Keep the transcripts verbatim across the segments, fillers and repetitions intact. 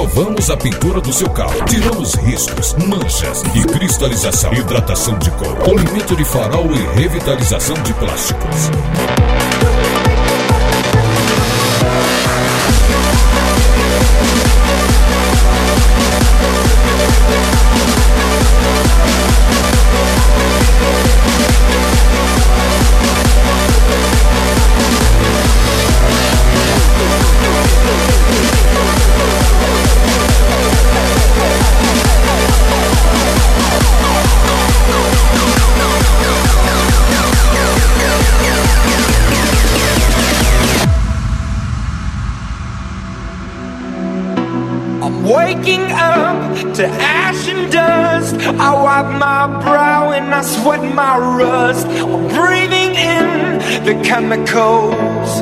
Renovamos a pintura do seu carro. Tiramos riscos, manchas e cristalização. Hidratação de couro, polimento de farol e revitalização de plásticos. Waking up to ash and dust, I wipe my brow and I sweat my rust. I'm breathing in the chemicals.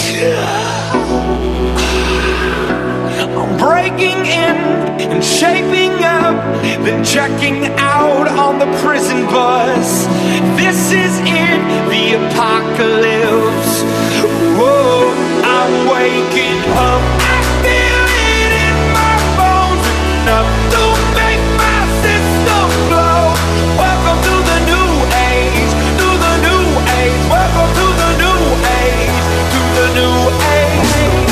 I'm breaking in and shaping up, then checking out on the prison bus. This is it, the apocalypse. Whoa, I'm waking up. Enough to make my system blow. Welcome to the new age, to the new age. Welcome to the new age, to the new age.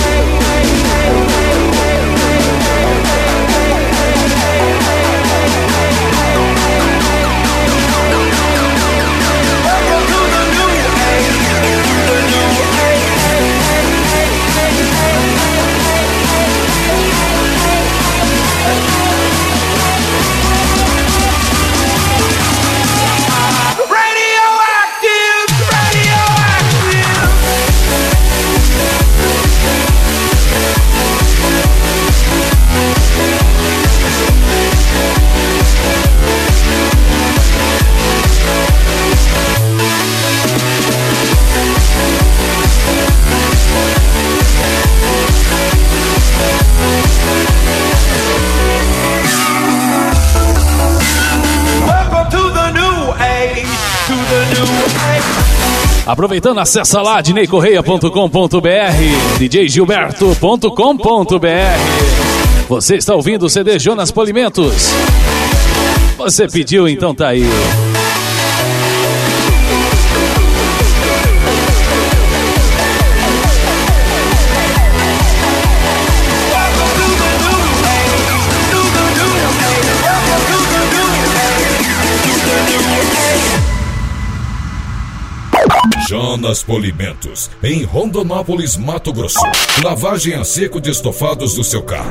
Welcome to the new age, to the new age. Aproveitando, acessa lá dinei correia ponto com ponto br, d j gilberto ponto com ponto br. Você está ouvindo o C D Jonas Polimentos. Você pediu, então tá aí. Jonas Polimentos, em Rondonópolis, Mato Grosso. Lavagem a seco de estofados do seu carro.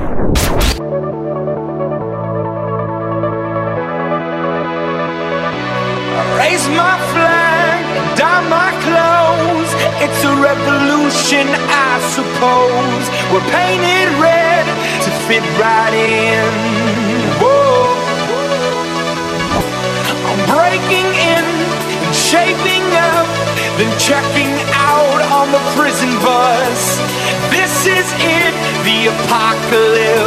Raise my flag and dye my clothes. It's a revolution, I suppose. We're painted red to fit right in. Whoa. I'm breaking in and shaping up, then checking out on the prison bus. This is it, the apocalypse.